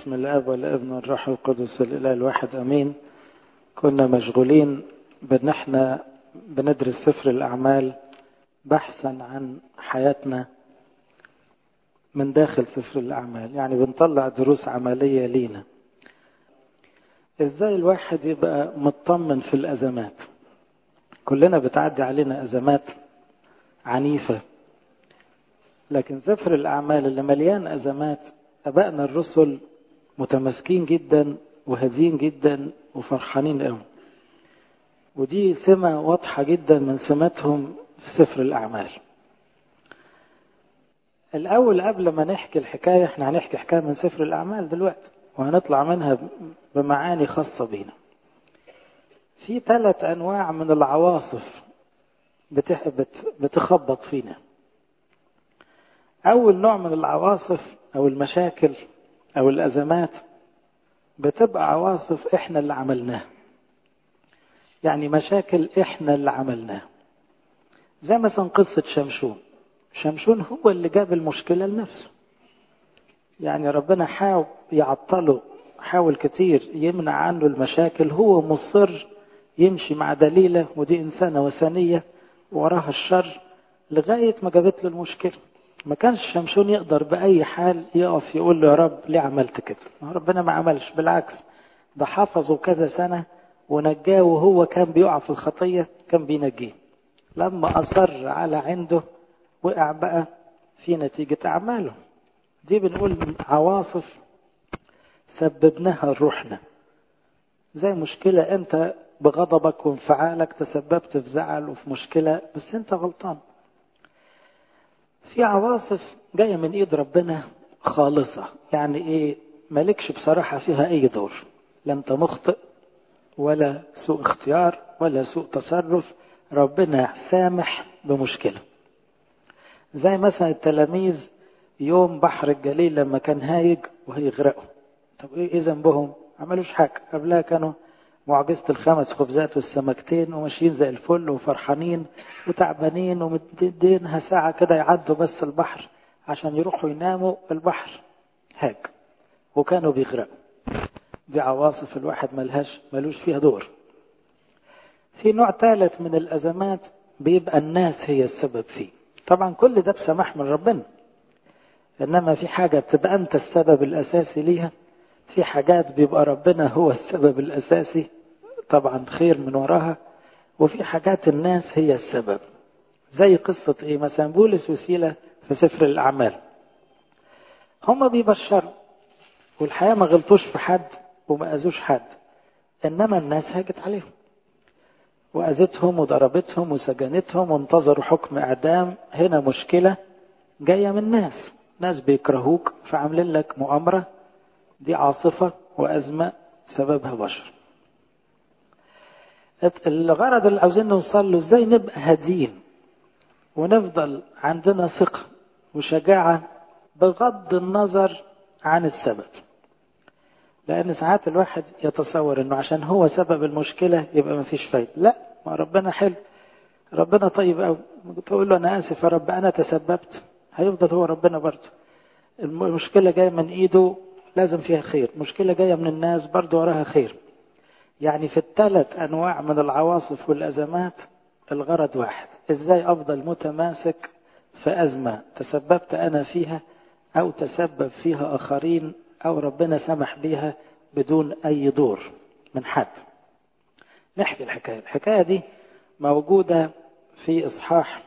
باسم الاب والابن والروح القدس الاله الواحد امين. كنا مشغولين بان احنا بندرس سفر الاعمال بحثا عن حياتنا من داخل سفر الاعمال، يعني بنطلع دروس عمليه لينا. ازاي الواحد يبقى مطمن في الازمات؟ كلنا بتعدي علينا ازمات عنيفه، لكن سفر الاعمال اللي مليان ازمات ابائنا الرسل متماسكين جدا وهادين جدا وفرحانين قوي، ودي سمة واضحة جدا من سماتهم في سفر الأعمال. الأول قبل ما نحكي الحكاية، احنا هنحكي حكاية من سفر الأعمال دلوقتي وهنطلع منها بمعاني خاصة بينا. في 3 أنواع من العواصف بتخبط فينا. أول نوع من العواصف أو المشاكل أو الأزمات بتبقى عواصف احنا اللي عملناها، يعني مشاكل احنا اللي عملناها. زي مثلا قصة شمشون هو اللي جاب المشكلة لنفسه، يعني ربنا حاول يعطله، حاول كتير يمنع عنه المشاكل، هو مصر يمشي مع دليلة ودي إنسانة وثنية وراها الشر لغاية ما جابت له المشكلة. ما كانش شمشون يقدر بأي حال يقف يقول له يا رب ليه عملت كده؟ ربنا ما عملش، بالعكس ده حفظه كذا سنة ونجاه، وهو كان بيقع في الخطية كان بينجيه. لما أصر على عنده وقع بقى في نتيجة أعماله. دي بنقول عواصف سببناها لروحنا، زي مشكلة أنت بغضبك وانفعالك تسببت في زعل وفي مشكلة بس أنت غلطان. في عواصف جاية من إيد ربنا خالصة، يعني إيه؟ مالكش بصراحة فيها أي دور، لا أنت مخطئ ولا سوء اختيار ولا سوء تصرف، ربنا سامح بمشكلة. زي مثلا التلاميذ يوم بحر الجليل لما كان هايج وهيغرقوا، طب ايه ذنبهم؟ عملوش حاجة، قبلها كانوا معجزة ال5 خبزات والسمكتين وماشيين زي الفل وفرحانين وتعبانين ومدينها ساعة كده يعدوا بس البحر عشان يروحوا يناموا، البحر هاج وكانوا بيغرقوا. دي عواصف الواحد ملوش فيها دور. في نوع ثالث من الأزمات بيبقى الناس هي السبب فيه، طبعا كل ده بسماح من ربنا، إنما في حاجة بتبقى أنت السبب الأساسي ليها، في حاجات بيبقى ربنا هو السبب الأساسي طبعا خير من وراها، وفي حاجات الناس هي السبب. زي قصة إيه؟ مثلا بولس وسيلة في سفر الأعمال، هما بيبشروا والحقيقة ما غلطوش في حد وما أذوش حد، إنما الناس هاجت عليهم وأذتهم وضربتهم وسجنتهم وانتظروا حكم إعدام. هنا مشكلة جاية من ناس بيكرهوك فعاملين لك مؤامرة، دي عاصفة وأزمة سببها بشر. الغرض اللي عاوزين نوصل له ازاي نبقى هادين ونفضل عندنا ثقة وشجاعة بغض النظر عن السبب، لأن ساعات الواحد يتصور انه عشان هو سبب المشكلة يبقى ما فيش فايدة. لا، ما ربنا حلو، ربنا طيب قوي، تقول له انا اسف يا رب انا تسببت، هيفضل هو ربنا برضه. المشكلة جاية من ايده لازم فيها خير، مشكلة جاية من الناس برضه وراها خير. يعني في ال3 أنواع من العواصف والأزمات الغرض واحد، ازاي افضل متماسك في أزمة تسببت أنا فيها أو تسبب فيها آخرين أو ربنا سمح بيها بدون أي دور من حد. نحكي الحكاية دي موجودة في إصحاح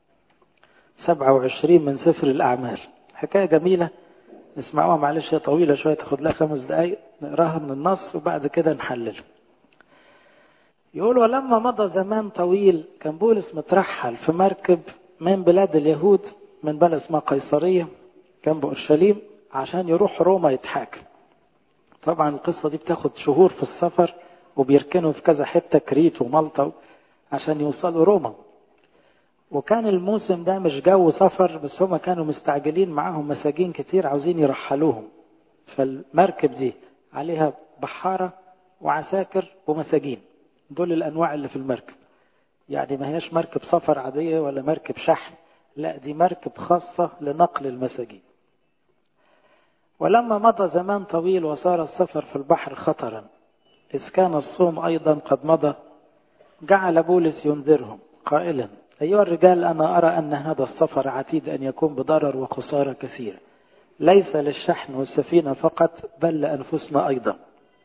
27 من سفر الأعمال. حكاية جميلة، نسمعوها، معلش هي طويلة شوية تاخد لها 5 دقايق نقراها من النص وبعد كده نحلل. يقول ولما مضى زمان طويل كان بولس مترحل في مركب من بلاد اليهود من بلد اسمها قيصرية جنب أورشليم عشان يروح روما يتحاكم. طبعا القصة دي بتاخد شهور في السفر وبيركنوا في كذا حتة، كريت ومالطا، عشان يوصلوا روما. وكان الموسم ده مش جو سفر بس، هما كانوا مستعجلين، معاهم مساجين كتير عاوزين يرحلوهم. فالمركب دي عليها بحارة وعساكر ومساجين، دول الأنواع اللي في المركب. يعني ما هياش مركب سفر عادية ولا مركب شحن، لا دي مركب خاصة لنقل المساجين. ولما مضى زمان طويل وصار السفر في البحر خطرا، إذ كان الصوم أيضا قد مضى، جعل بولس ينذرهم قائلا: أيها الرجال، أنا أرى أن هذا السفر عتيد أن يكون بضرر وخسارة كثيرة، ليس للشحن والسفينة فقط بل لأنفسنا أيضا.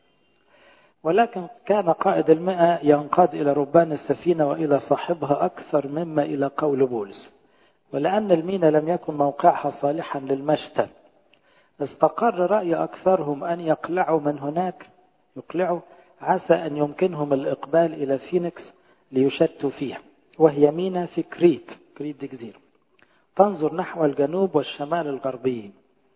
ولكن كان قائد 100 ينقاد إلى ربان السفينة وإلى صاحبها أكثر مما إلى قول بولس، ولأن المينا لم يكن موقعها صالحا للمشتى، استقر رأي أكثرهم أن يقلعوا من هناك، عسى أن يمكنهم الإقبال إلى فينيكس ليشتوا فيها، وهي مينا في كريت دي جزيرة تنظر نحو الجنوب والشمال الغربيين.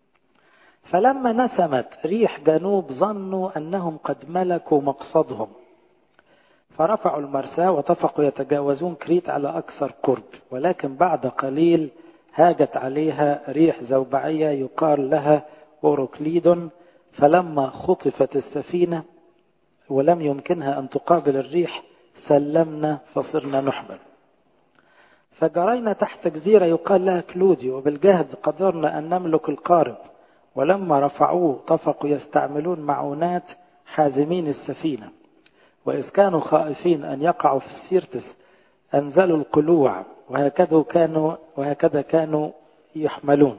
فلما نسمت ريح جنوب ظنوا أنهم قد ملكوا مقصدهم، فرفعوا المرساة واتفقوا يتجاوزون كريت على أكثر قرب. ولكن بعد قليل هاجت عليها ريح زوبعية يقال لها أوروكليدون، فلما خطفت السفينة ولم يمكنها أن تقابل الريح سلمنا فصرنا نحمل، فجرينا تحت جزيرة يقال لها كلودي، وبالجهد قدرنا أن نملك القارب. ولما رفعوه اتفقوا يستعملون معونات حازمين السفينة، وإذ كانوا خائفين أن يقعوا في السيرتس أنزلوا القلوع، وهكذا كانوا يحملون.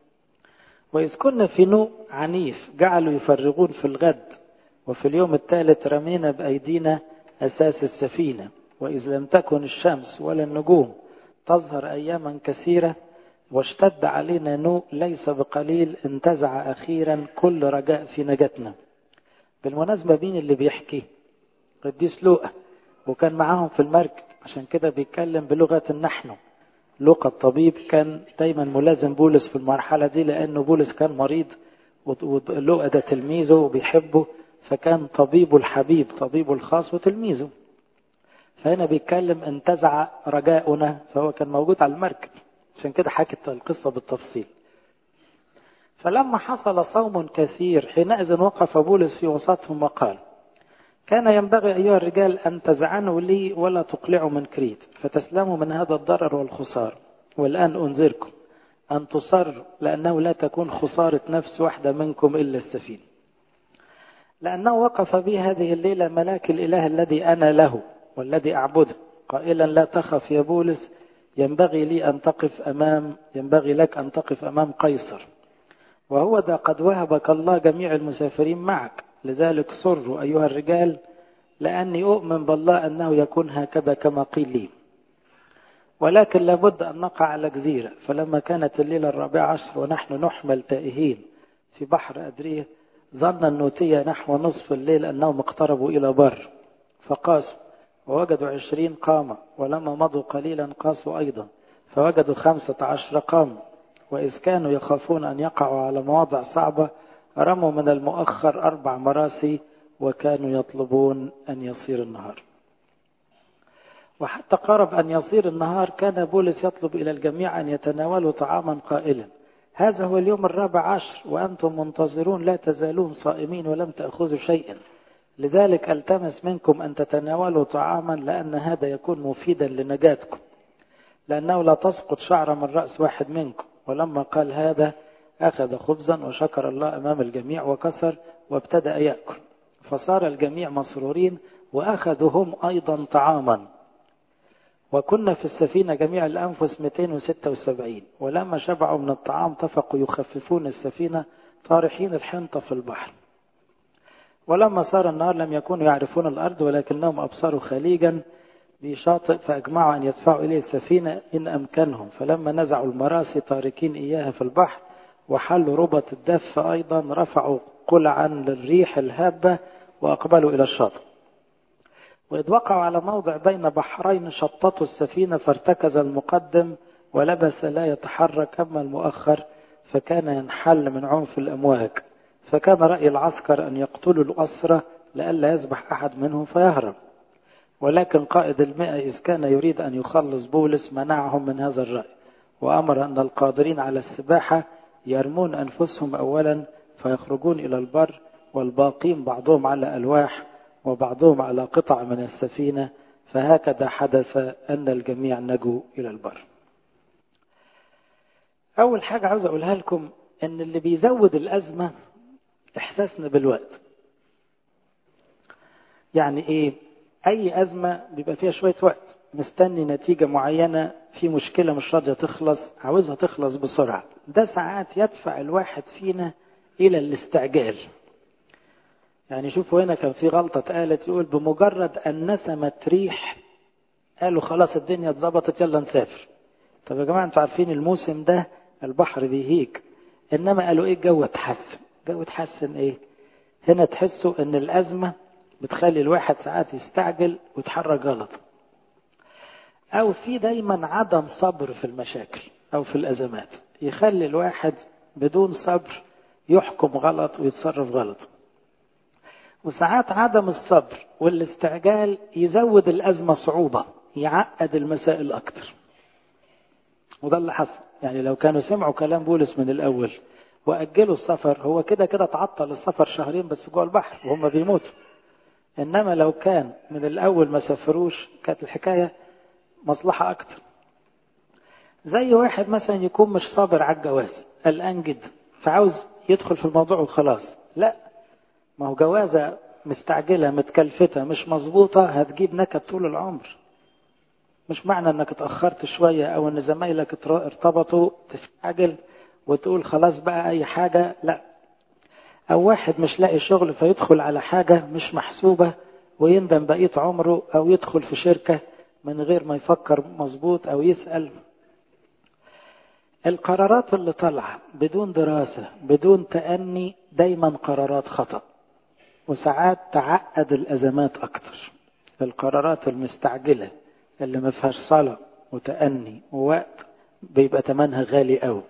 وإذ كنا في نوء عنيف جعلوا يفرغون في الغد، وفي اليوم الثالث رمينا بأيدينا أساس السفينة. وإذ لم تكن الشمس ولا النجوم تظهر أياما كثيرة واشتد علينا نوء ليس بقليل، انتزع أخيرا كل رجاء في نجاتنا. بالمناسبة مين اللي بيحكي؟ قديس لوقا، وكان معاهم في المركب، عشان كده بيتكلم بلغة النحن. لوقا الطبيب كان دايما ملازم بولس في المرحلة دي، لأنه بولس كان مريض ولوقا ده تلميذه وبيحبه، فكان طبيبه الحبيب، طبيبه الخاص وتلميذه. فهنا بيتكلم انتزع رجاؤنا، فهو كان موجود على المركب، عشان كده حكت القصة بالتفصيل. فلما حصل صوم كثير حينئذ وقف بولس في وسطهم وقال: كان ينبغي أيها الرجال أن تزعنوا لي ولا تقلعوا من كريت، فتسلموا من هذا الضرر والخسار. والآن أنذركم أن تصروا، لأنه لا تكون خسارة نفس واحدة منكم إلا السفينة. لأنه وقف بي هذه الليلة ملاك الإله الذي أنا له والذي أعبده، قائلا: لا تخف يا بولس، ينبغي لك أن تقف أمام قيصر، وهو ذا قد وهبك الله جميع المسافرين معك. لذلك سروا أيها الرجال، لأني أؤمن بالله أنه يكون هكذا كما قيل لي. ولكن لابد أن نقع على جزيرة. فلما كانت الليلة 14 ونحن نحمل تائهين في بحر أدريه، ظن النوتية نحو نصف الليل أنهم اقتربوا إلى بر، فقاسوا ووجدوا 20 قامة، ولما مضوا قليلا قاسوا أيضا فوجدوا 15 قامة. وإذ كانوا يخافون أن يقعوا على مواضع صعبة رموا من المؤخر 4 مراسي، وكانوا يطلبون أن يصير النهار. وحتى قرب أن يصير النهار كان بولس يطلب إلى الجميع أن يتناولوا طعاما قائلا: هذا هو اليوم 14 وأنتم منتظرون لا تزالون صائمين ولم تأخذوا شيئا. لذلك ألتمس منكم أن تتناولوا طعاما، لأن هذا يكون مفيدا لنجاتكم، لأنه لا تسقط شعر من رأس واحد منكم. ولما قال هذا أخذ خبزا وشكر الله أمام الجميع وكسر وابتدأ يأكل، فصار الجميع مسرورين وأخذوا هم أيضا طعاما. وكنا في السفينة جميع الأنفس 276. ولما شبعوا من الطعام اتفقوا يخففون السفينة طارحين الحنطة في البحر. ولما صار النهار لم يكونوا يعرفون الأرض، ولكنهم أبصروا خليجا بشاطئ، فأجمعوا أن يدفعوا إليه السفينة إن أمكنهم. فلما نزعوا المراسي تاركين إياها في البحر وحلوا ربط الدف أيضا، رفعوا قلعا للريح الهابة وأقبلوا إلى الشاطئ. وإذ وقعوا على موضع بين بحرين شططوا السفينة، فارتكز المقدم ولبس لا يتحرك، أما المؤخر فكان ينحل من عنف الأمواج. فكان رأي العسكر أن يقتلوا الأسرى لئلا يسبح أحد منهم فيهرب. ولكن قائد 100 إذ كان يريد أن يخلص بولس منعهم من هذا الرأي، وأمر أن القادرين على السباحة يرمون أنفسهم أولا فيخرجون إلى البر، والباقين بعضهم على ألواح وبعضهم على قطع من السفينة. فهكذا حدث أن الجميع نجوا إلى البر. أول حاجة عاوز أقولها لكم ان اللي بيزود الأزمة احساسنا بالوقت. يعني ايه؟ اي أزمة بيبقى فيها شوية وقت، مستني نتيجة معينة، في مشكلة مش راضية تخلص، عاوزها تخلص بسرعة. ده ساعات يدفع الواحد فينا الى الاستعجال. يعني شوفوا هنا كان في غلطة اتقالت، يقول بمجرد ان نسمت ريح قالوا خلاص الدنيا اتظبطت يلا نسافر. طب يا جماعة انتوا عارفين الموسم ده البحر بيهيج، انما قالوا ايه؟ الجو اتحسن. الجو اتحسن ايه؟ هنا تحسوا ان الازمة بتخلي الواحد ساعات يستعجل ويتحرك غلط، او في دايما عدم صبر في المشاكل او في الازمات، يخلي الواحد بدون صبر يحكم غلط ويتصرف غلط. وساعات عدم الصبر والاستعجال يزود الازمة صعوبة، يعقد المسائل اكتر. وده اللي حصل. يعني لو كانوا سمعوا كلام بولس من الأول وأجلوا السفر، هو كده كده تعطل السفر شهرين بس جوه البحر وهم بيموتوا. إنما لو كان من الأول ما سافروش كانت الحكاية مصلحة أكتر. زي واحد مثلا يكون مش صابر على الجواز، قلقان جدا، فعاوز يدخل في الموضوع وخلاص. لا، ما هو جوازة مستعجلة متكلفتة مش مظبوطة هتجيب نكد طول العمر. مش معنى انك اتأخرت شوية او ان زمايلك ارتبطوا تستعجل وتقول خلاص بقى اي حاجة. لا، او واحد مش لاقي شغل فيدخل على حاجة مش محسوبة ويندم بقية عمره، او يدخل في شركة من غير ما يفكر مظبوط او يسأل. القرارات اللي طالعة بدون دراسة بدون تأني دايما قرارات خطأ، وساعات تعقد الأزمات أكتر. القرارات المستعجلة اللي ما فيهاش صلاة وتأني ووقت بيبقى تمنها غالي قوي.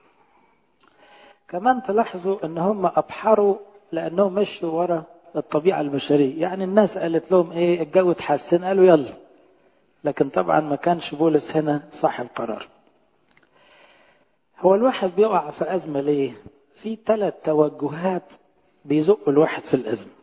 كمان تلاحظوا ان هم أبحروا لأنهم مشوا ورا الطبيعة البشرية. يعني الناس قالت لهم ايه؟ الجو اتحسن قالوا يلا. لكن طبعا ما كانش بولس هنا صاحب القرار. هو الواحد بيقع في أزمة ليه؟ في 3 توجهات بيزق الواحد في الأزمة.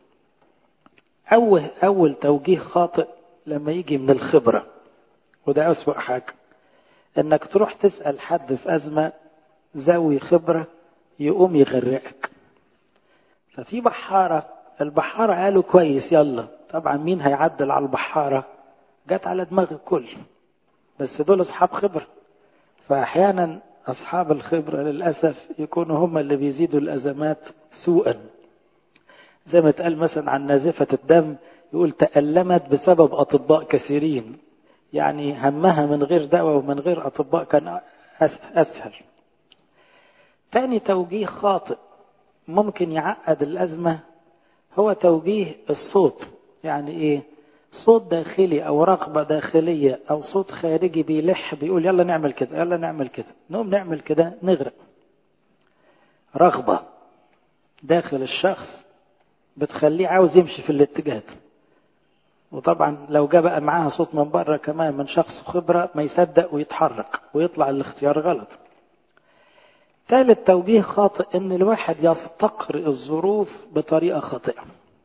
أول توجيه خاطئ لما يجي من الخبرة، وده أسوأ حاجة، إنك تروح تسأل حد في أزمة ذوي خبرة يقوم يغرقك. ففي بحارة، البحارة قالوا كويس يلا. طبعا مين هيعدل على البحارة؟ جت على دماغ الكل، بس دول أصحاب خبرة. فأحيانا أصحاب الخبرة للأسف يكونوا هم اللي بيزيدوا الأزمات سوءا. زي ما اتقال مثلا عن نازفة الدم، يقول تألمت بسبب أطباء كثيرين. يعني همها من غير دواء ومن غير أطباء كان أسهل. تاني توجيه خاطئ ممكن يعقد الأزمة هو توجيه الصوت. يعني إيه؟ صوت داخلي أو رغبة داخلية أو صوت خارجي بيلح بيقول يلا نعمل كده يلا نعمل كده، نقوم نعمل كده نغرق. رغبة داخل الشخص بتخليه عاوز يمشي في الاتجاه. وطبعا لو جاء بقى معاها صوت من بره كمان من شخص خبرة ما يصدق ويتحرك ويطلع الاختيار غلط. ثالث توجيه خاطئ ان الواحد يفتقر الظروف بطريقة خاطئة.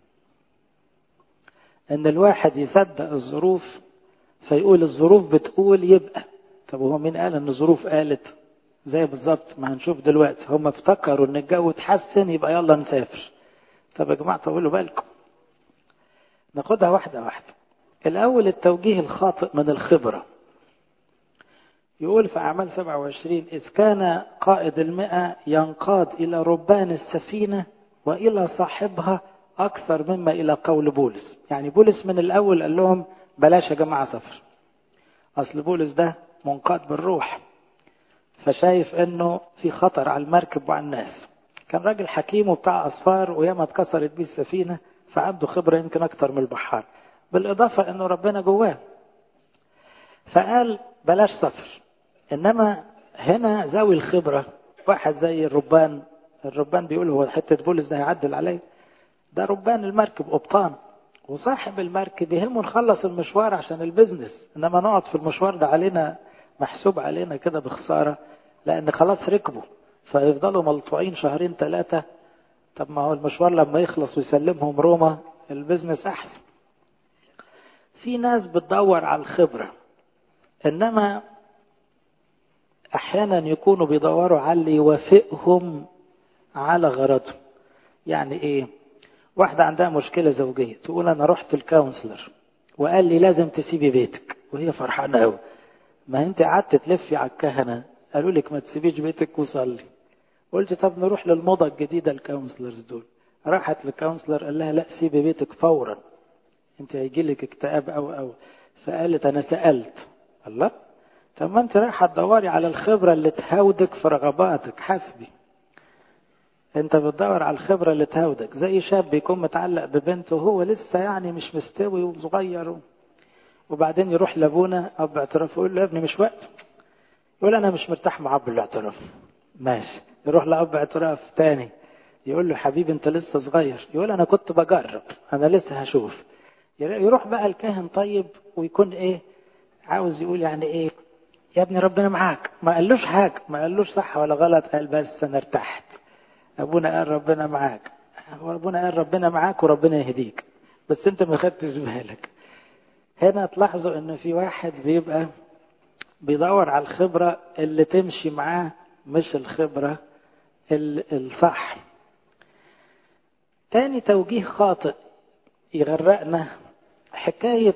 ان الواحد يصدق الظروف فيقول الظروف بتقول يبقى. طب هو مين قال ان الظروف قالت؟ زي بالظبط ما هنشوف دلوقتي، هم افتكروا ان الجو اتحسن يبقى يلا نسافر. طب يا جماعة طولوا بالكم، ناخدها واحدة واحدة. الأول التوجيه الخاطئ من الخبرة. يقول في أعمال 27 إذ كان قائد 100 ينقاد إلى ربان السفينة وإلى صاحبها أكثر مما إلى قول بولس. يعني بولس من الأول قال لهم بلاش يا جماعة سفر، أصل بولس ده منقاد بالروح، فشايف أنه في خطر على المركب وعلى الناس. كان راجل حكيم وبتاع أسفار وياما اتكسرت بيه السفينة، فعنده خبرة يمكن أكتر من البحار، بالإضافة أنه ربنا جواه. فقال بلاش سفر. إنما هنا ذوي الخبرة، واحد زي الربان بيقول هو حتة بولس ده هيعدل عليه؟ ده ربان المركب قبطان، وصاحب المركب يهمه نخلص المشوار عشان البزنس، إنما نقعد في المشوار ده علينا محسوب علينا كده بخسارة، لأن خلاص ركبوا فيفضلوا ملطوعين 2-3. طب ما هو المشوار لما يخلص ويسلمهم روما البزنس أحسن. في ناس بتدور على الخبرة، إنما أحيانا يكونوا بيدوروا على اللي يوافقهم على غرضه. يعني ايه؟ واحدة عندها مشكلة زوجية تقول انا رحت الكونسلر وقال لي لازم تسيبي بيتك، وهي فرحانة قوي. ما انت قعدت تلفي على الكهنة قالوا لك ما تسيبيش بيتك وصلي. قلت طب نروح للموضة الجديدة الكونسلرز دول. راحت للكونسلر قال لها لا سيبي بيتك فورا، انت هيجيلك اكتئاب او. فقالت انا سألت. الله، طب ما انت رايحة تدوري على الخبرة اللي تهودك في رغباتك، حسبي. انت بتدور على الخبرة اللي تهودك، زي شاب بيكون متعلق ببنته وهو لسه يعني مش مستوي وصغير، وبعدين يروح لابونا اب اعتراف يقول له يا ابني مش وقت، يقول انا مش مرتاح مع اب الاعتراف. ماشي، يروح لاب اعتراف تاني يقول له حبيبي انت لسه صغير، يقول انا كنت بجرب انا لسه هشوف. يروح بقى الكاهن طيب ويكون ايه عاوز يقول يعني ايه يا ابني ربنا معاك، ما قالوش حاجه، ما قالوش صح ولا غلط، قال بس انا ارتحت. ابونا قال ربنا معاك، وربنا قال ربنا معاك وربنا يهديك، بس انت ما خدتش بالك. هنا تلاحظوا ان في واحد بيبقى بيدور على الخبرة اللي تمشي معاه مش الخبرة الصح. تاني توجيه خاطئ يغرقنا حكاية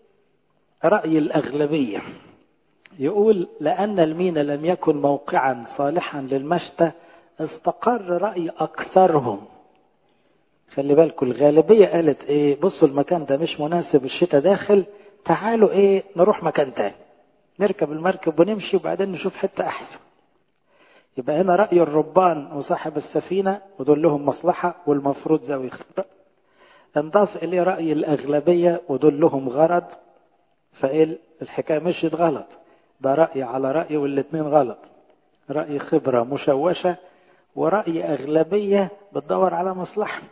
رأي الأغلبية. يقول لأن المين لم يكن موقعا صالحا للمشتى استقر رأي أكثرهم. خلي بالكم الغالبية قالت ايه، بصوا المكان ده مش مناسب الشتاء داخل، تعالوا ايه نروح مكان تاني، نركب المركب ونمشي وبعدين نشوف حتة احسن. يبقى هنا رأي الربان وصاحب السفينة ودول لهم مصلحة والمفروض ذوي خبرة، انضاف اليه رأي الأغلبية ودول لهم غرض، فايه الحكاية مشيت غلط. ده رأي على رأي والاتنين غلط، رأي خبرة مشوشة ورأي أغلبية بتدور على مصلحة.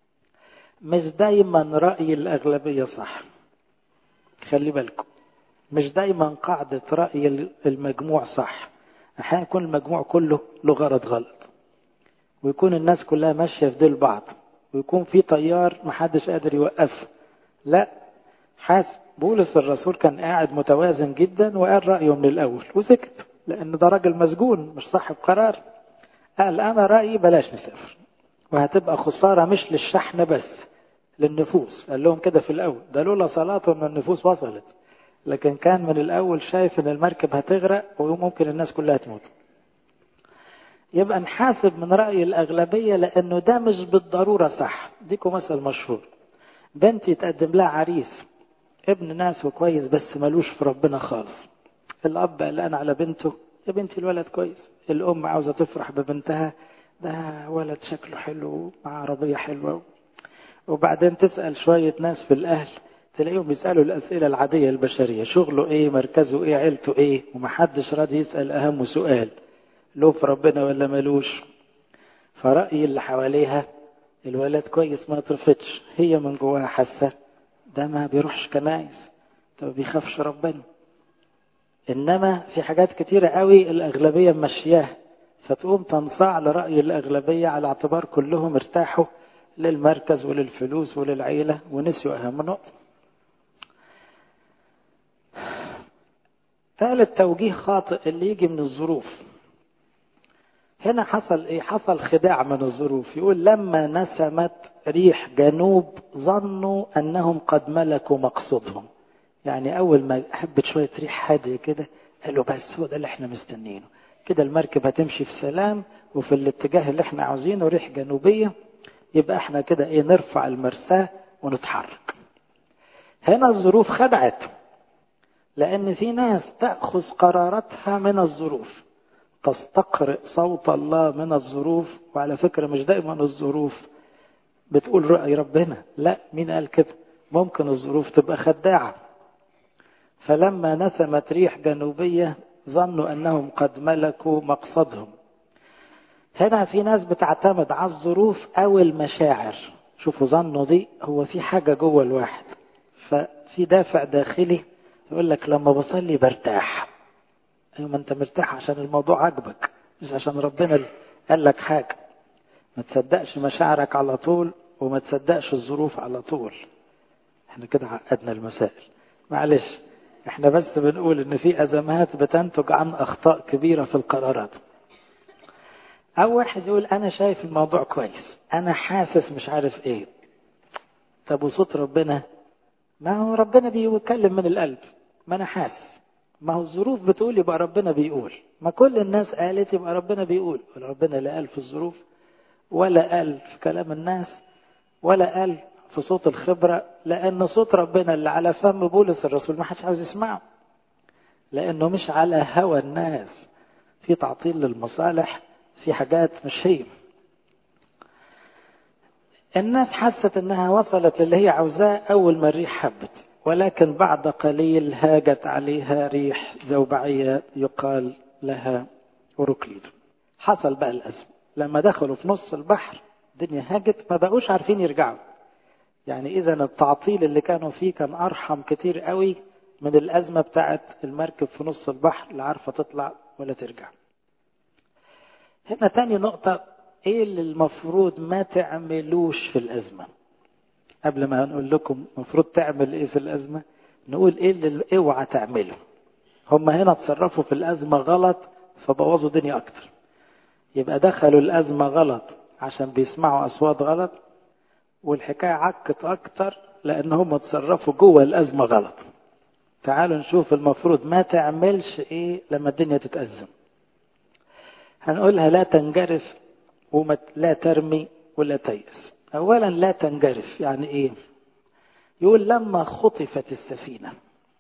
مش دايما رأي الأغلبية صح، خلي بالكم، مش دايما قاعدة رأي المجموع صح. أحيانا يكون المجموع كله له غرض غلط، ويكون الناس كلها ماشية في ديل بعض، ويكون في طيار محدش قادر يوقفه. لا، حاسب بولس الرسول كان قاعد متوازن جدا وقال رأيه من الأول وسكت، لأن ده راجل مسجون مش صاحب قرار. قال أنا رأيي بلاش نسافر، وهتبقى خسارة مش للشحن بس للنفوس. قال لهم كده في الأول، ده لولا صلاته ان النفوس وصلت، لكن كان من الأول شايف ان المركب هتغرق وممكن الناس كلها تموت. يبقى نحاسب من رأي الأغلبية لأنه ده مش بالضرورة صح. ديكم مثل مشهور، بنتي تقدم لها عريس ابن ناس وكويس بس ملوش في ربنا خالص. الأب قلقان على بنته، يا بنتي الولد كويس، الأم عاوزة تفرح ببنتها، ده ولد شكله حلو مع عربية حلوة. وبعدين تسأل شوية ناس في الأهل تلاقيهم يسألوا الأسئلة العادية البشرية، شغله إيه، مركزه إيه، عيلته إيه، ومحدش راضي يسأل أهم سؤال، له في ربنا ولا ملوش. فرأي اللي حواليها الولد كويس ما ترفتش، هي من جواها حاسة ده ما بيروحش كنايس، ده ما بيخافش ربنا. إنما في حاجات كتيرة قوي الأغلبية مشياها، فتقوم تنصاع لرأي الأغلبية على اعتبار كلهم ارتاحوا للمركز وللفلوس وللعيلة ونسيوا أهم نقطة. ثالث توجيه خاطئ اللي يجي من الظروف. هنا حصل ايه؟ حصل خداع من الظروف. يقول لما نسمت ريح جنوب ظنوا انهم قد ملكوا مقصودهم. يعني اول ما حبت شوية ريح هادية كده قالوا بس هو ده اللي احنا مستنينه، كده المركب هتمشي في سلام وفي الاتجاه اللي احنا عاوزينه، ريح جنوبية، يبقى احنا كده ايه نرفع المرساة ونتحرك. هنا الظروف خدعت، لان في ناس تأخذ قراراتها من الظروف، تستقرئ صوت الله من الظروف. وعلى فكرة مش دائما الظروف بتقول رأي ربنا، لا، مين قال كده؟ ممكن الظروف تبقى خداعة. فلما نسمت ريح جنوبية ظنوا أنهم قد ملكوا مقصدهم. هنا في ناس بتعتمد على الظروف أو المشاعر. شوفوا ظنوا دي، هو في حاجة جوه الواحد، ففي دافع داخلي يقول لك لما بصلي برتاح. أيوة، ما أنت مرتاح عشان الموضوع عجبك مش عشان ربنا قال لك حاجة. ما تصدقش مشاعرك على طول وما تصدقش الظروف على طول. احنا كده عقدنا المسائل، معلش، احنا بس بنقول ان في ازمات بتنتج عن اخطاء كبيرة في القرارات. أو واحد يقول أنا شايف الموضوع كويس، أنا حاسس مش عارف إيه. طب وصوت ربنا؟ ما هو ربنا بيتكلم من القلب، ما أنا حاسس. ما هو الظروف بتقول يبقى ربنا بيقول، ما كل الناس قالت يبقى ربنا بيقول. ربنا لا قال في الظروف، ولا قال في كلام الناس، ولا قال في صوت الخبرة. لأن صوت ربنا اللي على فم بولس الرسول ما حدش عاوز يسمعه، لأنه مش على هوى الناس، في تعطيل للمصالح، في حاجات مش هي. الناس حست انها وصلت للي هي عاوزاه اول ما الريح حبت، ولكن بعد قليل هاجت عليها ريح زوبعية يقال لها أوروكليد. حصل بقى الأزمة لما دخلوا في نص البحر، الدنيا هاجت، ما بقوش عارفين يرجعوا. يعني إذا التعطيل اللي كانوا فيه كان أرحم كتير قوي من الأزمة بتاعت المركب في نص البحر، لا عارفة تطلع ولا ترجع. هنا تاني نقطة، ايه اللي المفروض ما تعملوش في الأزمة؟ قبل ما نقول لكم المفروض تعمل ايه في الأزمة، نقول ايه اللي اوعى تعمله. هم هنا تصرفوا في الأزمة غلط فبوظوا الدنيا أكتر. يبقى دخلوا الأزمة غلط عشان بيسمعوا أصوات غلط، والحكاية عكت أكتر لأن هم تصرفوا جوه الأزمة غلط. تعالوا نشوف المفروض ما تعملش ايه لما الدنيا تتأزم. هنقولها: لا تنجرف، لا ترمي، ولا تيأس. أولا لا تنجرف يعني إيه؟ يقول لما خطفت السفينة،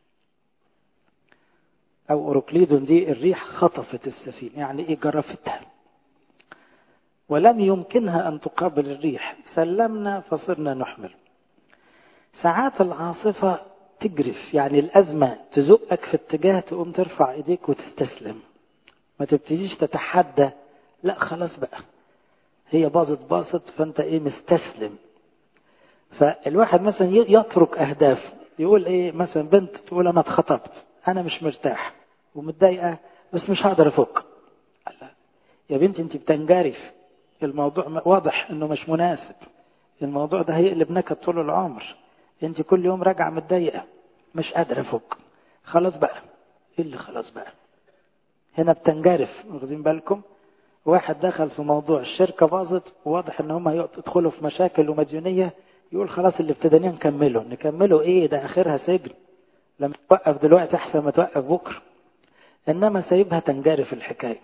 أو أوروكليدون دي الريح خطفت السفينة، يعني إيه؟ جرفتها ولم يمكنها أن تقابل الريح، سلمنا فصرنا نحمل. ساعات العاصفة تجرف، يعني الأزمة تزقك في اتجاه تقوم ترفع إيديك وتستسلم، ما تبتديش تتحدى، لا خلاص بقى هي باظت فأنت إيه؟ مستسلم. فالواحد مثلا يترك أهدافه، يقول إيه مثلا بنت تقول أنا اتخطبت، أنا مش مرتاح ومتضايقة بس مش هقدر أفك. لا يا بنتي أنت بتنجرف، الموضوع واضح إنه مش مناسب، الموضوع ده هيقلب نكد طول العمر، أنت كل يوم راجعة متضايقة مش قادرة أفك. خلاص بقى. إيه اللي خلاص بقى؟ هنا بتنجرف. واخدين بالكم؟ واحد دخل في موضوع الشركة باظت وواضح ان هم يدخلوا في مشاكل ومديونية، يقول خلاص اللي ابتدانيه نكمله ايه ده اخرها سجن، لما توقف دلوقتي احسن ما توقف بكره. انما سايبها تنجرف الحكاية.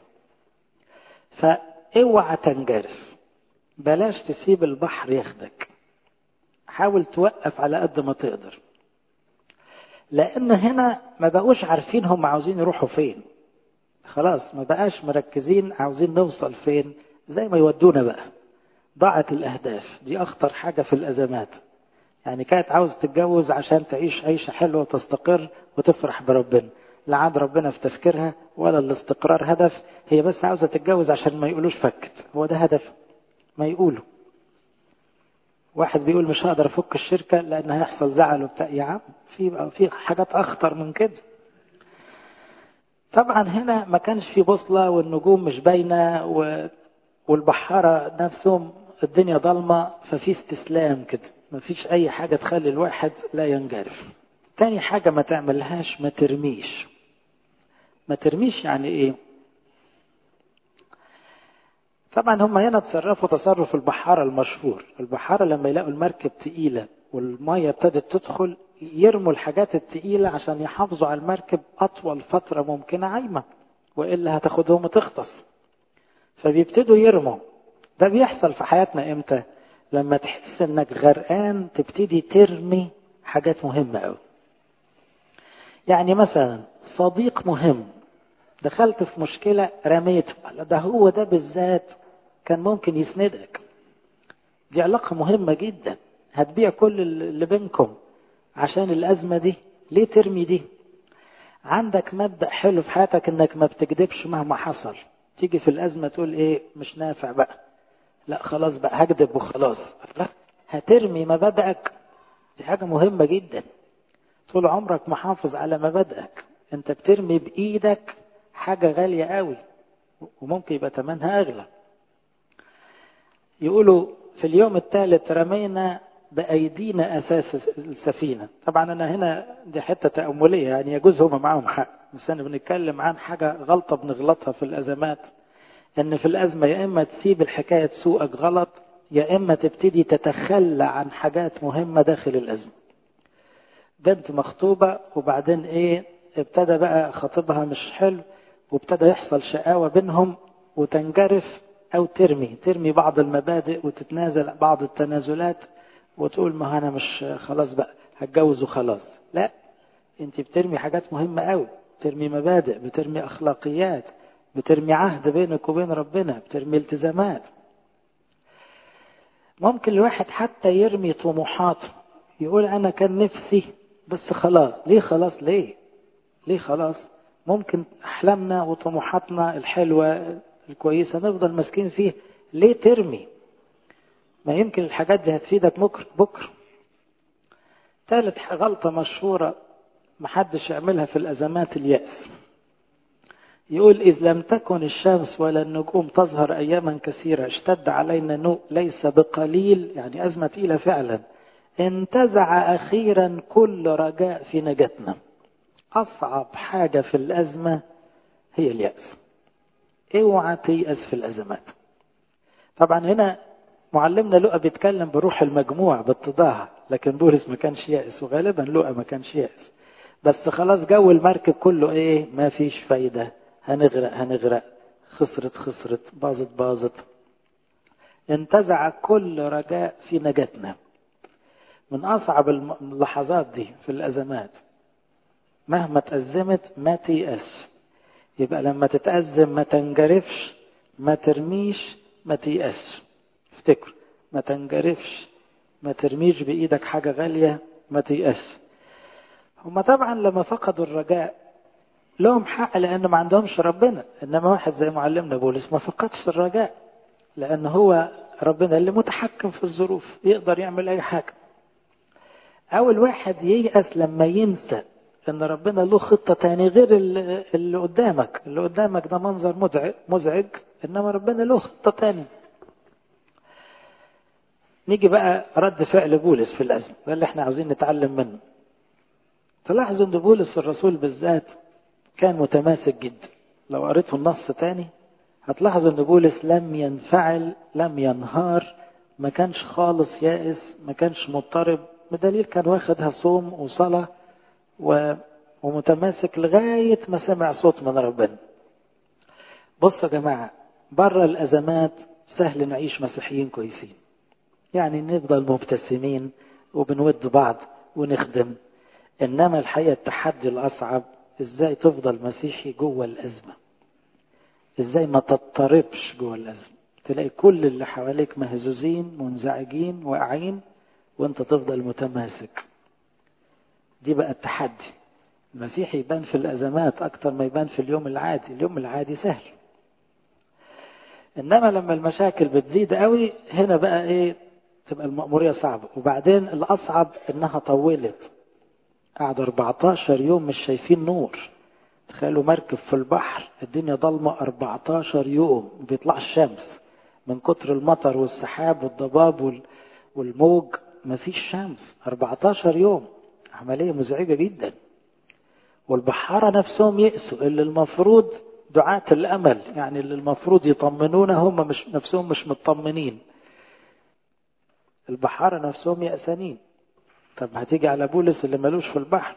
فاوعى تنجرف، بلاش تسيب البحر ياخدك، حاول توقف على قد ما تقدر. لان هنا ما بقوش عارفين هم عاوزين يروحوا فين، خلاص ما بقاش مركزين عاوزين نوصل فين، زي ما يودونا بقى. ضاعت الأهداف، دي أخطر حاجة في الأزمات. يعني كانت عاوز تتجوز عشان تعيش عيشة حلوة وتستقر وتفرح بربنا، لا عاد ربنا في تفكيرها ولا الاستقرار هدف، هي بس عاوزة تتجوز عشان ما يقولوش فكت، هو ده هدف ما يقولوا. واحد بيقول مش هقدر أفك الشركة لأن هيحصل زعل وبتاع، يا عم في حاجات أخطر من كده. طبعا هنا ما كانش في بوصلة والنجوم مش باينة والبحارة نفسهم الدنيا ضلمة، ففي استسلام كده، ما فيش أي حاجة تخلي الواحد لا ينجرف. تاني حاجة ما تعملهاش، ما ترميش. ما ترميش يعني إيه؟ طبعا هم هنا تصرفوا تصرف البحارة المشهور. البحارة لما يلاقوا المركب تقيلة والمية ابتدت تدخل يرموا الحاجات التقيلة عشان يحافظوا على المركب أطول فترة ممكنة عايمة، وإلا هتاخدهم وتغطس، فبيبتدوا يرموا. ده بيحصل في حياتنا امتى؟ لما تحس انك غرقان تبتدي ترمي حاجات مهمة قوي. يعني مثلا صديق مهم دخلت في مشكلة رميته، ده هو ده بالذات كان ممكن يسندك، دي علاقة مهمة جدا، هتبيع كل اللي بينكم عشان الأزمة دي، ليه ترمي دي؟ عندك مبدأ حلو في حياتك انك ما بتكذبش مهما حصل، تيجي في الأزمة تقول ايه مش نافع بقى، لا خلاص بقى هكذب وخلاص، لا هترمي مبادئك، دي حاجة مهمة جدا. طول عمرك محافظ على مبادئك، انت بترمي بإيدك حاجة غالية قوي وممكن يبقى ثمنها أغلى. يقولوا في اليوم الثالث رمينا بأيدينا أساس السفينة. طبعا أنا هنا دي حتة تأملية، يعني يجوز هما معاهم حق، بس أنا بنتكلم عن حاجة غلطة بنغلطها في الأزمات، ان في الازمة يا اما تسيب الحكاية تسوقك غلط، يا اما تبتدي تتخلى عن حاجات مهمة داخل الازمة. بنت مخطوبة وبعدين ابتدى بقى خطيبها مش حلو، وابتدى يحصل شقاوة بينهم وتنجرف، او ترمي بعض المبادئ وتتنازل بعض التنازلات وتقول ما انا مش خلاص بقى هتجوز وخلاص. لا، انت بترمي حاجات مهمة قوي، بترمي مبادئ، بترمي اخلاقيات، بترمي عهد بينك وبين ربنا، بترمي التزامات. ممكن الواحد حتى يرمي طموحاته، يقول انا كان نفسي بس خلاص. ليه خلاص؟ ممكن احلامنا وطموحاتنا الحلوة الكويسة نفضل ماسكين فيه. ليه ترمي؟ ما يمكن الحاجات دي هتفيدك بكرة. ثالث غلطة مشهورة محدش يعملها في الأزمات، اليأس. يقول إذ لم تكن الشمس ولا النجوم تظهر أياما كثيرة اشتد علينا نوء ليس بقليل، يعني أزمة تقيلة فعلا، انتزع أخيرا كل رجاء في نجاتنا. أصعب حاجة في الأزمة هي اليأس. اوعى تيأس في الأزمات. طبعا هنا معلمنا لوقا بيتكلم بروح المجموع باتضاع، لكن بولس ما كانش يائس، وغالبا لوقا ما كانش يائس. بس خلاص جو المركب كله ما فيش فايدة، هنغرق، خسرت، باظت. انتزع كل رجاء في نجاتنا. من أصعب اللحظات دي في الأزمات، مهما تأزمت ما تيأس. يبقى لما تتأزم ما تنجرفش، ما ترميش، ما تيأس. افتكر، ما تنجرفش، ما ترميش بإيدك حاجة غالية، ما تيأس. هما طبعا لما فقدوا الرجاء لهم حق لأنه ما عندهمش ربنا، إنما واحد زي معلمنا بولس ما فقدش الرجاء، لأن هو ربنا اللي متحكم في الظروف، يقدر يعمل أي حاجة. أول واحد ييأس لما ينسى إن ربنا له خطة تاني غير اللي قدامك ده منظر مزعج، إنما ربنا له خطة تاني. نيجي بقى رد فعل بولس في الأزمة، ده اللي احنا عاوزين نتعلم منه. تلاحظوا ان بولس الرسول بالذات كان متماسك جدا. لو قريتوا النص تاني هتلاحظوا ان بولس لم ينفعل، لم ينهار، ما كانش خالص يائس، ما كانش مضطرب، بدليل كان واخدها صوم وصلاة ومتماسك لغاية ما سمع صوت من ربنا. بصوا يا جماعة، بره الأزمات سهل نعيش مسيحيين كويسين، يعني نفضل مبتسمين وبنود بعض ونخدم. إنما الحقيقة التحدي الأصعب إزاي تفضل مسيحي جوه الأزمة، إزاي ما تضطربش جوه الأزمة. تلاقي كل اللي حواليك مهزوزين منزعجين واقعين وانت تفضل متماسك. دي بقى التحدي. المسيحي يبان في الأزمات أكتر ما يبان في اليوم العادي. اليوم العادي سهل، إنما لما المشاكل بتزيد قوي هنا بقى تبقى المأمورية صعبة. وبعدين الأصعب إنها طولت، قعدوا 14 يوم مش شايفين نور. تخيلوا مركب في البحر، الدنيا ضلمة 14 يوم، ما بيطلعش الشمس من كتر المطر والسحاب والضباب والموج، ما فيش شمس 14 يوم. عملية مزعجة جدا. والبحارة نفسهم يأسوا، اللي المفروض دعاة الأمل، يعني اللي المفروض يطمنونا هم نفسهم مش مطمنين. البحارة نفسهم يأسانين. طب هتيجي على بولس اللي ملوش في البحر.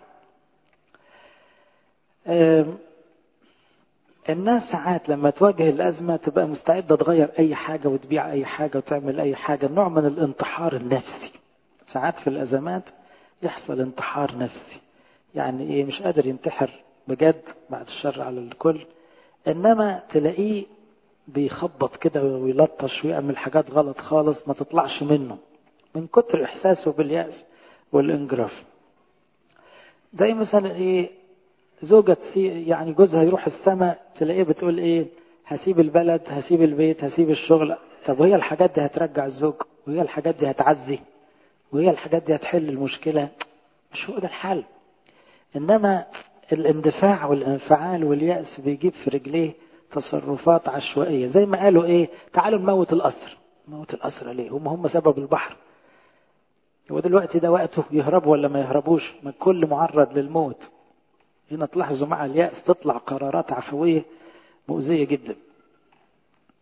الناس ساعات لما تواجه الأزمة تبقى مستعدة تغير أي حاجة وتبيع أي حاجة وتعمل أي حاجة، نوع من الانتحار النفسي. ساعات في الأزمات يحصل انتحار نفسي، يعني مش قادر ينتحر بجد بعد الشر على الكل، إنما تلاقيه بيخبط كده ويلطش ويعمل حاجات غلط خالص ما تطلعش منه من كتر إحساسه باليأس والانجراف. زي مثلا زوجة يعني جوزها يروح السماء، تلاقيه بتقول هسيب البلد، هسيب البيت، هسيب الشغل. طب وهي الحاجات دي هترجع الزوج؟ وهي الحاجات دي هتعزي؟ وهي الحاجات دي هتحل المشكلة؟ مش هو ده الحل. إنما الاندفاع والانفعال واليأس بيجيب في رجليه تصرفات عشوائية، زي ما قالوا تعالوا نموت القصر. نموت القصر ليه؟ هم سبب البحر. هو دلوقتي ده وقته يهربوا ولا ما يهربوش؟ ما الكل معرض للموت. هنا تلاحظوا مع اليأس تطلع قرارات عفوية مؤذية جدا.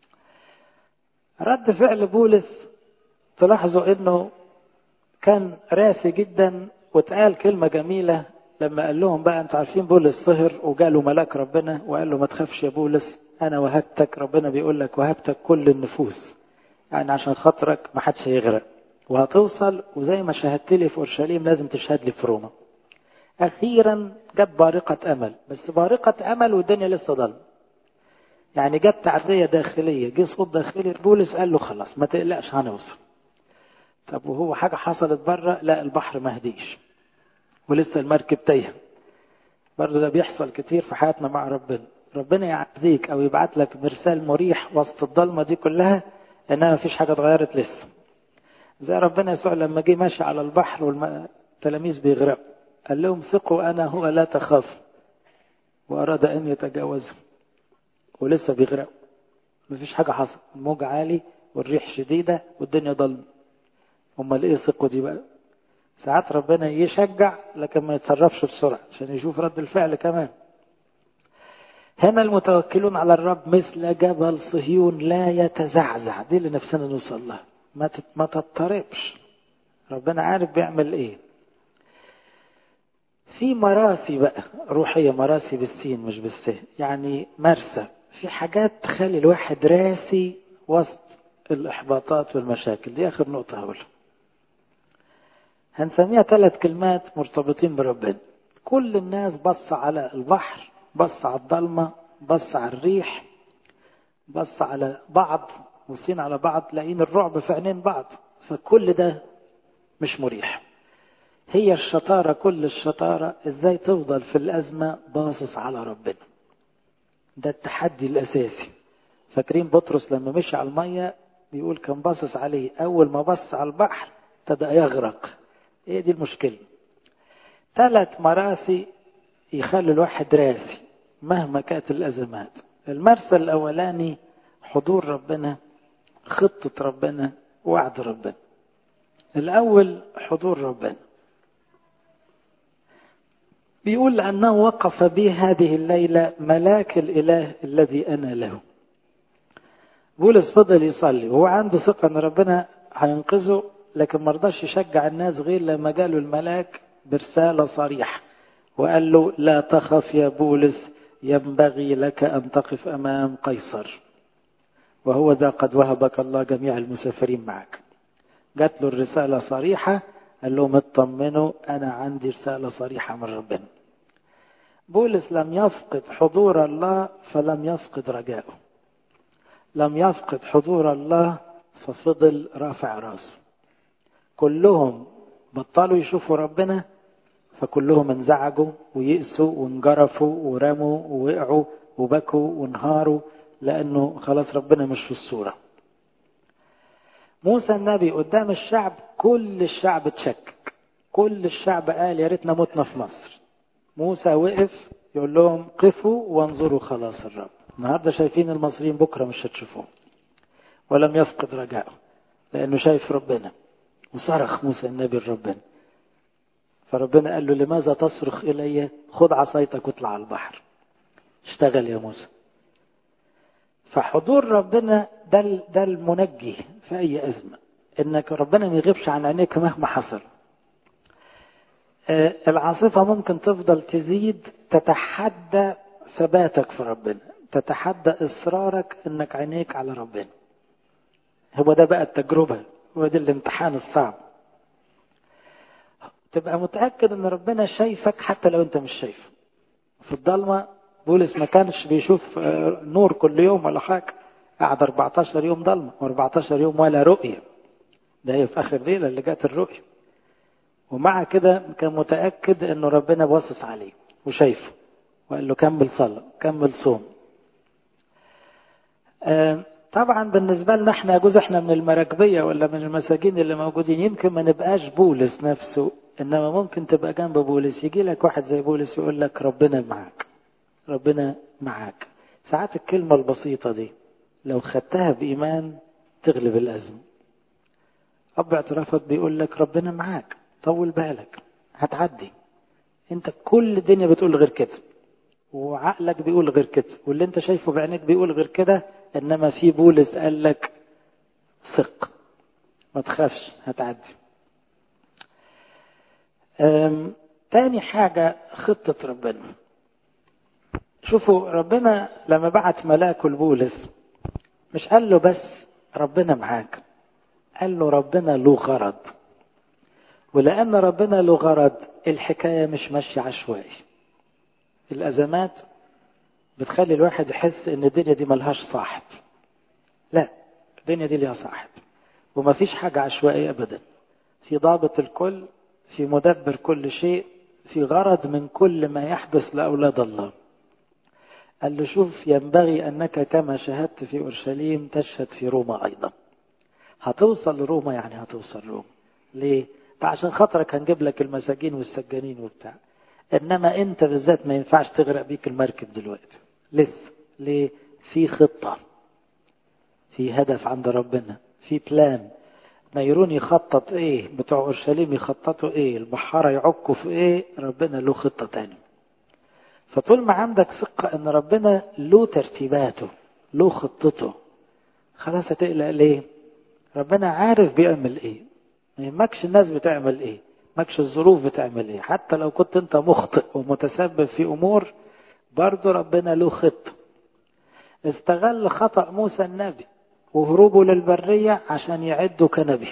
رد فعل بولس تلاحظوا انه كان راسي جدا، واتقال كلمة جميلة لما قال لهم بقى انتوا عارفين بولس سهر وجاله ملاك ربنا وقال له ما تخافش يا بولس، انا وهبتك، ربنا بيقول لك وهبتك كل النفوس، يعني عشان خاطرك ما حدش هيغرق وهتوصل، وزي ما شهدت لي في اورشليم لازم تشهد لي في روما. اخيرا جت بارقة امل، بس بارقة امل والدنيا لسه ضلمه. يعني جت تعزية داخلية، جه صوت داخلي بولس قال له خلاص ما تقلقش هنوصل. طب وهو حاجة حصلت بره؟ لا، البحر ما هديش ولسه المركب تايهه. برضه ده بيحصل كتير في حياتنا مع ربنا. ربنا يعزيك او يبعت لك مرسال مريح وسط الضلمه دي كلها، انما مفيش حاجه اتغيرت لسه. زي ربنا يسوع لما جه ماشي على البحر والتلاميذ بيغرقوا، قال لهم ثقوا انا هو لا تخافوا، واراد ان يتجاوزوا ولسه بيغرقوا. مفيش حاجه حصل، الموج عالي والريح شديده والدنيا ضلمه. امال ايه ثقوا دي بقى؟ ساعات ربنا يشجع لكن ما يتصرفش بسرعه عشان يشوف رد الفعل كمان. هنا المتوكلون على الرب مثل جبل صهيون لا يتزعزع، دي اللي نفسنا نوصل لها. ما تضطربش، ربنا عارف بيعمل ايه. في مراسي بقى روحية، مراسي بالسين مش بالسين، يعني مرسى، في حاجات تخلي الواحد راسي وسط الإحباطات والمشاكل. دي آخر نقطة هقولها، هنسميها 3 كلمات مرتبطين بربنا. كل الناس بص على البحر، بص على الضلمة، بص على الريح، بص على بعض، بصين على بعض، لاقين الرعب في عينين بعض، فكل ده مش مريح. هي الشطارة، كل الشطارة ازاي تفضل في الأزمة باصص على ربنا. ده التحدي الأساسي. فاكرين بطرس لما مشي على المية بيقول كان باصص عليه، أول ما بص على البحر ابتدأ يغرق. ايه دي المشكلة. 3 مراسي يخلي الواحد راسي مهما كانت الأزمات. المرسى الأولاني حضور ربنا، خطة ربنا، وعد ربنا. الأول حضور ربنا، بيقول لأنه وقف بي هذه الليلة ملاك الإله الذي أنا له. بولس فضل يصلي وهو عنده ثقة أن ربنا هينقذه، لكن مرضاش يشجع الناس غير لما جاله الملاك برسالة صريحة وقال له لا تخف يا بولس، ينبغي لك أن تقف أمام قيصر، وهو ذا قد وهبك الله جميع المسافرين معك. جات له الرسالة صريحة، قال لهم اطمنوا أنا عندي رسالة صريحة من ربنا. بولس لم يفقد حضور الله فلم يفقد رجاءه، لم يفقد حضور الله ففضل رافع راسه. كلهم بطلوا يشوفوا ربنا فكلهم انزعجوا ويأسوا وانجرفوا ورموا ووقعوا وبكوا وانهاروا، لأنه خلاص ربنا مش في الصورة. موسى النبي قدام الشعب كل الشعب اتشكك، كل الشعب قال يا ريتنا متنا في مصر. موسى وقف يقول لهم قفوا وانظروا خلاص الرب. النهارده شايفين المصريين، بكره مش هتشوفوهم. ولم يفقد رجاءه لانه شايف ربنا. وصرخ موسى النبي لربنا، فربنا قال له لماذا تصرخ الي؟ خد عصايتك واطلع على البحر، اشتغل يا موسى. فحضور ربنا ده المنجي في اي ازمه، انك ربنا ما يغيبش عن عينيك مهما حصل. العاصفة ممكن تفضل تزيد، تتحدى ثباتك في ربنا، تتحدى إصرارك إنك عينيك على ربنا. هو ده بقى التجربة، هو ده الامتحان الصعب. تبقى متأكد إن ربنا شايفك حتى لو أنت مش شايفه. في الضلمة بولس ما كانش بيشوف نور كل يوم ولا حاجة، قعد 14 يوم ضلمة و14 يوم ولا رؤية. ده هي في آخر ليلة اللي جات الرؤية. ومع كده كان متأكد انه ربنا باصص عليه وشايفه، وقال له كمل صلاة، كمل صوم. طبعا بالنسبة لنا احنا يجوز احنا من المراكبية ولا من المساجين اللي موجودين، يمكن ما نبقاش بولس نفسه، انما ممكن تبقى جنب بولس. يجي لك واحد زي بولس يقول لك ربنا معك، ربنا معك. ساعات الكلمة البسيطة دي لو خدتها بإيمان تغلب الأزمة. أب اعترافك بيقول لك ربنا معاك، طول بالك هتعدي. انت كل الدنيا بتقول غير كده، وعقلك بيقول غير كده، واللي انت شايفه بعينك بيقول غير كده، انما في بولس قال لك ثق، ما تخافش، هتعدي. تاني حاجة خطة ربنا. شوفوا ربنا لما بعت ملاكه لبولس مش قال له بس ربنا معاك، قال له ربنا له غرض. ولأن ربنا له غرض الحكاية مش ماشية عشوائي. الأزمات بتخلي الواحد يحس ان الدنيا دي ملهاش صاحب. لا، الدنيا دي ليها صاحب، ومفيش حاجة عشوائية أبدا. في ضابط الكل، في مدبر كل شيء، في غرض من كل ما يحدث لأولاد الله. قال له شوف، ينبغي أنك كما شهدت في أورشليم تشهد في روما أيضا. هتوصل لروما، يعني هتوصل روما. ليه؟ عشان خاطرك هنجيب لك المساجين والسجانين وبتاع، إنما أنت بالذات ما ينفعش تغرق بيك المركب دلوقتي لسه. ليه؟ في خطة، في هدف عند ربنا، في بلان. نيرون يخطط ايه، بتوع اورشليم يخططوا ايه، البحارة يعكوا في ايه، ربنا له خطة تاني. فطول ما عندك ثقة ان ربنا له ترتيباته، له خطته، خلاص هتقلق ليه؟ ربنا عارف بيعمل ايه. ما يهمكش الناس بتعمل ايه، ما يهمكش الظروف بتعمل ايه. حتى لو كنت انت مخطئ ومتسبب في امور، برضو ربنا له خطة. استغل خطأ موسى النبي وهروبه للبرية عشان يعده كنبي.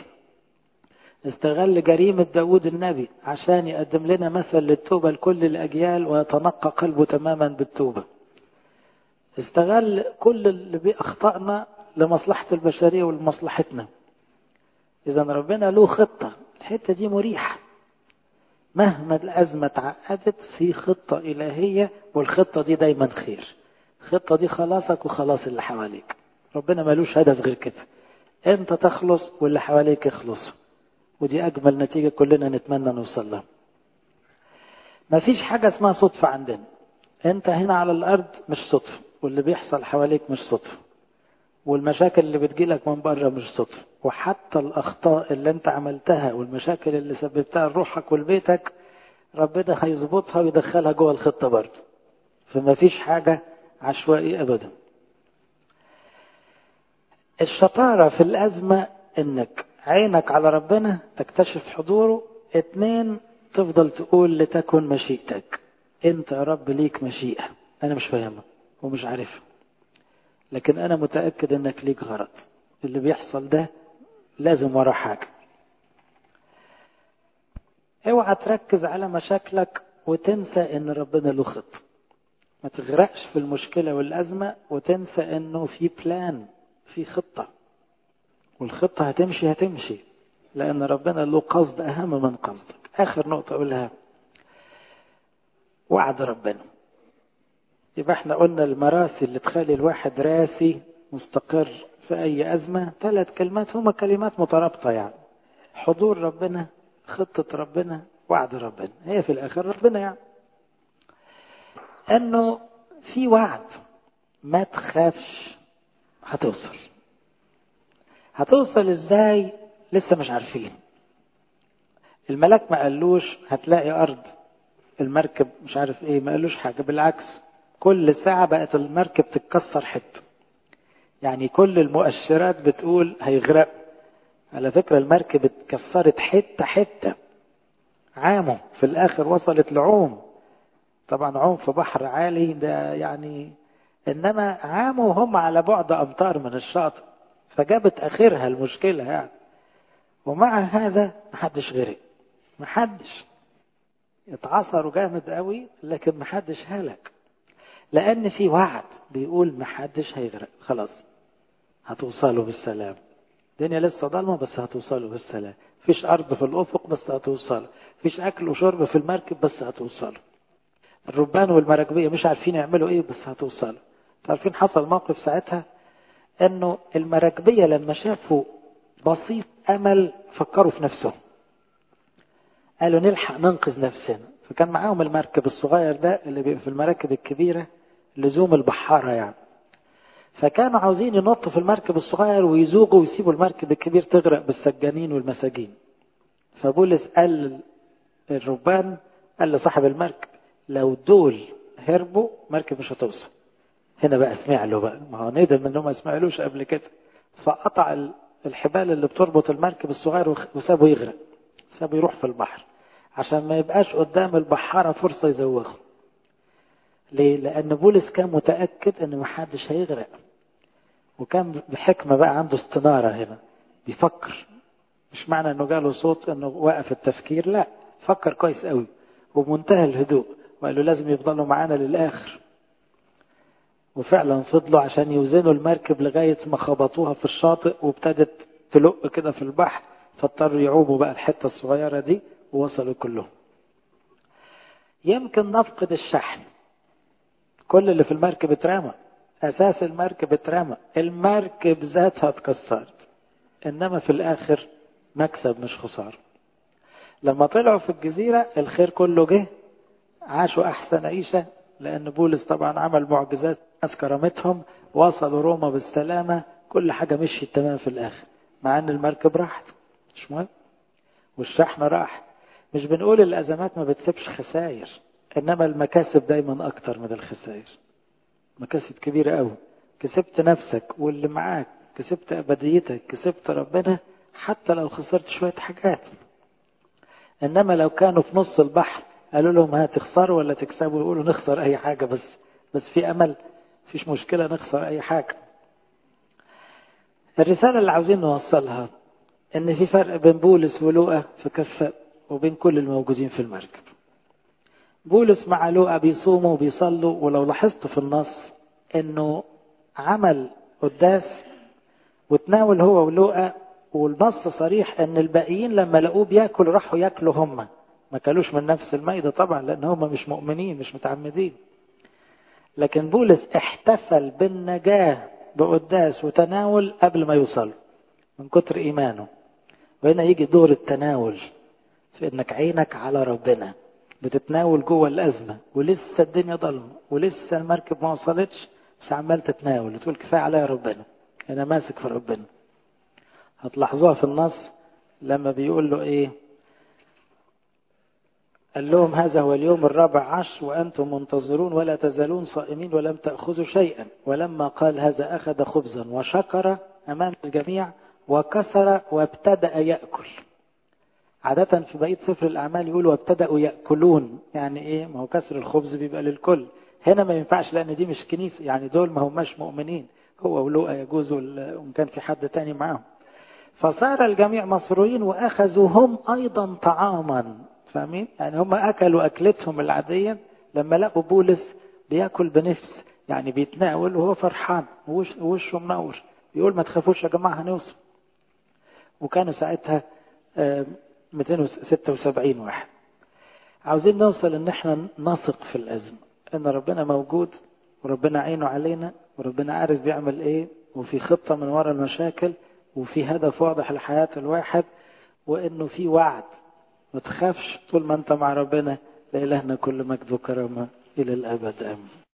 استغل جريمة داود النبي عشان يقدم لنا مثل للتوبة لكل الأجيال ويتنقى قلبه تماما بالتوبة. استغل كل اللي بأخطأنا لمصلحة البشرية ولمصلحتنا. إذا ربنا له خطة، الحتة دي مريحة. مهما الأزمة تعقدت في خطة إلهية، والخطة دي دايما خير. الخطة دي خلاصك وخلاص اللي حواليك. ربنا ملوش هدف غير كده، انت تخلص واللي حواليك يخلصوا. ودي أجمل نتيجة كلنا نتمنى نوصل لها. مفيش حاجة اسمها صدفة عندنا. انت هنا على الأرض مش صدفة، واللي بيحصل حواليك مش صدفة، والمشاكل اللي بتجيلك من بره مش صدفة، وحتى الأخطاء اللي انت عملتها والمشاكل اللي سببتها لروحك ولبيتك ربنا هيظبطها ويدخلها جوه الخطة برضه. فما فيش حاجة عشوائي أبدا. الشطارة في الأزمة انك عينك على ربنا تكتشف حضوره. 2، تفضل تقول لتكن مشيئتك. انت يا رب ليك مشيئة، انا مش فاهمها ومش عارفها، لكن انا متأكد انك ليك غرض. اللي بيحصل ده لازم وراه حاجة. اوعى تركز على مشاكلك وتنسى ان ربنا له خطة. ما تغرقش في المشكلة والأزمة وتنسى انه في بلان، في خطة، والخطة هتمشي لأن ربنا له قصد أهم من قصدك. آخر نقطة أقولها، وعد ربنا. يبقى احنا قلنا المراسي اللي تخلي الواحد راسي مستقر في أي أزمة 3 كلمات، هما كلمات مترابطة يعني: حضور ربنا، خطة ربنا، وعد ربنا. هي في الآخر ربنا يعني. أنه في وعد، ما تخافش، هتوصل إزاي لسه مش عارفين. الملاك ما قالوش هتلاقي أرض، المركب مش عارف ايه، ما قالوش حاجة. بالعكس، كل ساعة بقت المركب تتكسر حتة، يعني كل المؤشرات بتقول هيغرق. على فكرة المركب اتكسرت حتة عامه، في الآخر وصلت لعوم. طبعا عوم في بحر عالي ده يعني، إنما عامه وهم على بعد أمتار من الشاطئ، فجابت آخرها المشكلة يعني. ومع هذا محدش غرق، محدش. اتعصروا جامد قوي لكن محدش هلك، لأن في وعد بيقول محدش هيغرق. خلاص هتوصلوا بالسلام. الدنيا لسه ضلمة بس هتوصلوا بالسلام. فيش أرض في الأفق بس هتوصلوا. فيش أكل وشرب في المركب بس هتوصلوا. الربان والمراكبية مش عارفين يعملوا إيه بس هتوصلوا. تعرفين حصل موقف ساعتها أنه المراكبية لما شافوا بسيط أمل فكروا في نفسهم، قالوا نلحق ننقذ نفسنا. فكان معاهم المركب الصغير ده اللي بيبقى في المراكب الكبيرة لزوم البحارة يعني. فكانوا عاوزين ينطوا في المركب الصغير ويزوغوا ويسيبوا المركب الكبير تغرق بالسجانين والمساجين. فبولس قال الربان، قال لصاحب المركب لو دول هربوا مركب مش هتوصل. هنا بقى اسمع له بقى، ما هو ندم انهم ما سمعلوش قبل كده. فقطع الحبال اللي بتربط المركب الصغير وسابه يغرق، سابه يروح في البحر عشان ما يبقاش قدام البحارة فرصة يزوغه. ليه؟ لأن بولس كان متأكد أن محدش هيغرق، وكان بحكمة بقى عنده استنارة هنا، بيفكر. مش معنى أنه جاله صوت أنه وقف التفكير، لا، فكر كويس قوي وبمنتهى الهدوء، وقال له لازم يفضلوا معانا للآخر. وفعلا فضلوا عشان يوزنوا المركب لغاية ما خبطوها في الشاطئ وابتدت تلق كده في البحر، فاضطروا يعوموا بقى الحتة الصغيرة دي ووصلوا كلهم. يمكن نفقد الشحن، كل اللي في المركب اترمى، أساس المركب اترمى، المركب ذاتها اتكسرت، إنما في الآخر مكسب مش خسارة. لما طلعوا في الجزيرة الخير كله جه، عاشوا أحسن عيشة، لأن بولس طبعا عمل معجزات، ناس كرمتهم، وصلوا روما بالسلامة، كل حاجة مشيت تمام في الآخر، مع أن المركب راحت مش مهم، والشحن راح. مش بنقول الأزمات ما بتسيبش خسائر، إنما المكاسب دايما أكتر من الخسائر. مكاسب كبيرة قوي، كسبت نفسك واللي معاك، كسبت أبديتك، كسبت ربنا، حتى لو خسرت شوية حاجات. إنما لو كانوا في نص البحر قالوا لهم هتخسروا ولا تكسبوا، يقولوا نخسر أي حاجة، بس في أمل، فيش مشكلة نخسر أي حاجة. الرسالة اللي عاوزين نوصلها إن في فرق بين بولس ولوقا في كفة وبين كل الموجودين في المركب. بولس مع لوقا بيصوموا وبيصلوا، ولو لاحظتوا في النص إنه عمل قداس وتناول هو ولوقا، والنص صريح إن الباقيين لما لقوه بياكل راحوا ياكلوا هم، ما كانوش من نفس المائدة طبعا لأن هم مش مؤمنين مش متعمدين. لكن بولس احتفل بالنجاة بقداس وتناول قبل ما يوصل من كتر إيمانه. وهنا يجي دور التناول، في إنك عينك على ربنا، بتتناول جوه الأزمة ولسه الدنيا ضلمة ولسه المركب ما وصلتش، بس عمال تتناول وتقول كفاية عليا ربنا، أنا ماسك في ربنا. هتلاحظوها في النص لما بيقول له إيه، قال لهم هذا هو اليوم 14 وأنتم منتظرون ولا تزالون صائمين ولم تأخذوا شيئا. ولما قال هذا أخذ خبزا وشكر أمام الجميع وكسر وابتدأ يأكل. عادة في بقية سفر الأعمال يقولوا وابتدأوا يأكلون، يعني إيه؟ ما هو كسر الخبز بيبقى للكل، هنا ما ينفعش لأن دي مش كنيسة، يعني دول ما هماش مؤمنين، هو ولوقا يجوز وإن كان في حد تاني معاهم. فصار الجميع مسرورين وأخذوا هم أيضا طعاما، فاهمين؟ يعني هم أكلوا أكلتهم العادية لما لقوا بولس بيأكل بنفس، يعني بيتناول وهو فرحان ووشه منور، يقول ما تخافوش يا جماعة هنوصل. وكانوا ساعتها 276 واحد. عاوزين نوصل ان احنا نثق في الأزمة، ان ربنا موجود وربنا عينه علينا وربنا عارف بيعمل ايه، وفي خطة من وراء المشاكل، وفي هدف واضح لحياة الواحد، وانه في وعد. ما تخافش طول ما انت مع ربنا، لإلهنا كل مجد وكرامة إلى الأبد آمين.